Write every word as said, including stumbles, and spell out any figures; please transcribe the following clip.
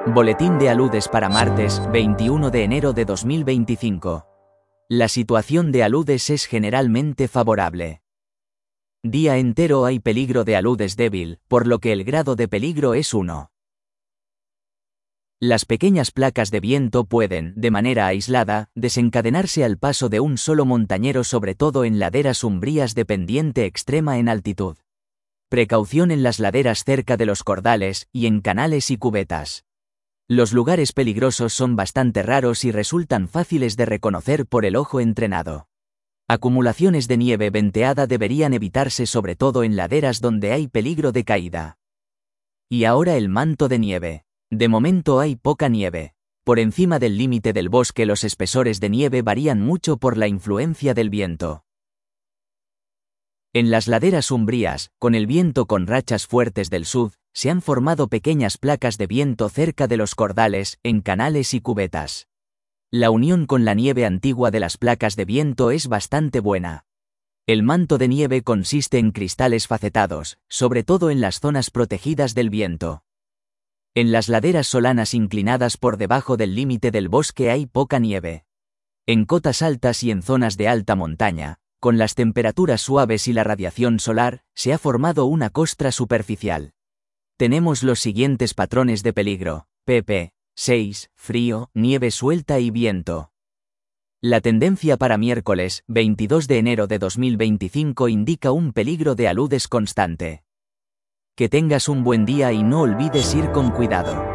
Boletín de aludes para martes, veintiuno de enero de dos mil veinticinco. La situación de aludes es generalmente favorable. Día entero hay peligro de aludes débil, por lo que el grado de peligro es uno. Las pequeñas placas de viento pueden, de manera aislada, desencadenarse al paso de un solo montañero, sobre todo en laderas umbrías de pendiente extrema en altitud. Precaución en las laderas cerca de los cordales y en canales y cubetas. Los lugares peligrosos son bastante raros y resultan fáciles de reconocer por el ojo entrenado. Acumulaciones de nieve venteada deberían evitarse, sobre todo en laderas donde hay peligro de caída. Y ahora el manto de nieve. De momento hay poca nieve. Por encima del límite del bosque los espesores de nieve varían mucho por la influencia del viento. En las laderas umbrías, con el viento con rachas fuertes del sur, se han formado pequeñas placas de viento cerca de los cordales, en canales y cubetas. La unión con la nieve antigua de las placas de viento es bastante buena. El manto de nieve consiste en cristales facetados, sobre todo en las zonas protegidas del viento. En las laderas solanas inclinadas por debajo del límite del bosque hay poca nieve. En cotas altas y en zonas de alta montaña, con las temperaturas suaves y la radiación solar, se ha formado una costra superficial. Tenemos los siguientes patrones de peligro: pp seis, frío, nieve suelta y viento. La tendencia para miércoles, veintidós de enero de dos mil veinticinco, indica un peligro de aludes constante. Que tengas un buen día y no olvides ir con cuidado.